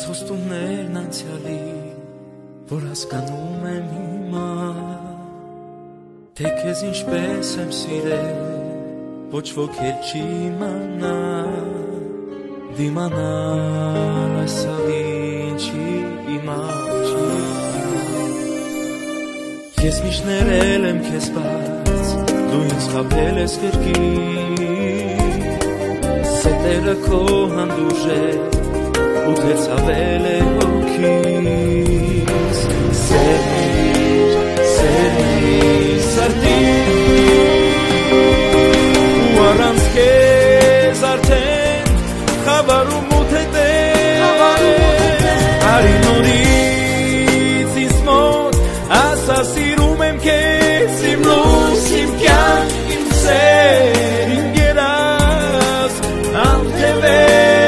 խոստումներն անցյալի, որ հասկանում եմ հիմա, թե քեզ ինչպես եմ սիրել, ոչ ոք էլ չի իմանա, դիմանալ այս ալին չի իմաչի։ Ես միշտ ներել եմ քեզ բաց, դու ինձ խաբել ես կրկին, սետերը քո հանդուրժել, ու թե ցավել է հոգիս, սերմիր, սրտին, ու առանց քեզ արդեն խավարում ու թեթև, արի նորից ինձ մոտ, ասա սիրում եմ քեզ, իմ լույս, իմ կյանք, իմ սեր, իմ գերած, անթևեր։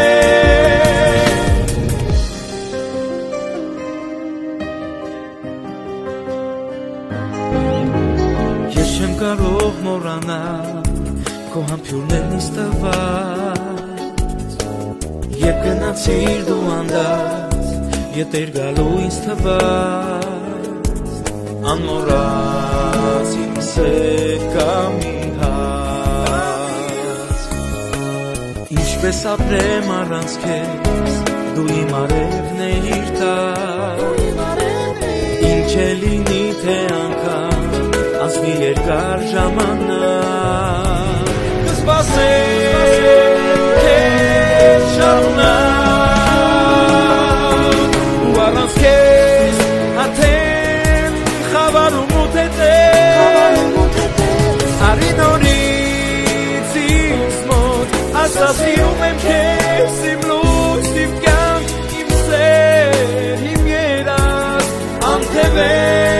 Կարող մոռանալ քո համբուրներն ինձ տված, երբ գնացիր դու անդած, ետեր գալու ինձ թված, անմոռաց իմ սեկամի հաց, ինչպես ապրեմ առանց քեզ, դու իմ արևն էիր տար, ինչ է լինի թե անգամ անցնի երկար ժամանակ, կսպասեմ քեզ շարունակ, ու առանց քեզ արդեն խավարում ու թեթև, արի նորից ինձ մոտ, ասա սիրում եմ քեզ, իմ լույս, իմ կյանք, իմ սեր, իմ երազ, անթևեր։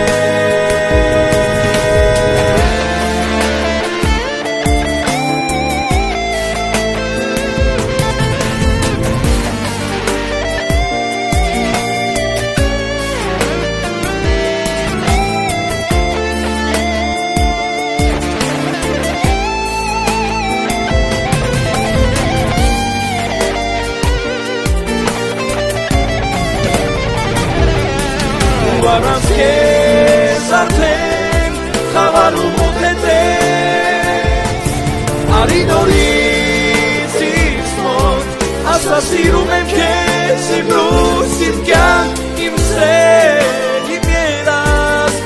Առանց քեզ արդեն խավարում ու թեթև, արի նորից ինձ մոտ, ասա սիրում եմ քեզ, իմ լույս, իմ կյանք, իմ սեր, իմ երազ,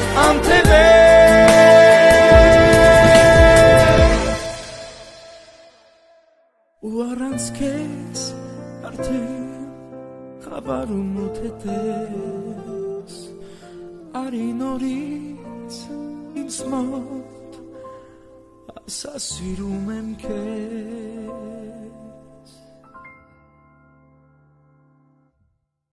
անթևեր, ու առանց քեզ արդեն խավարում ու թեթև, արի նորից ինձ մոտ, ասա սիրում եմ քեզ։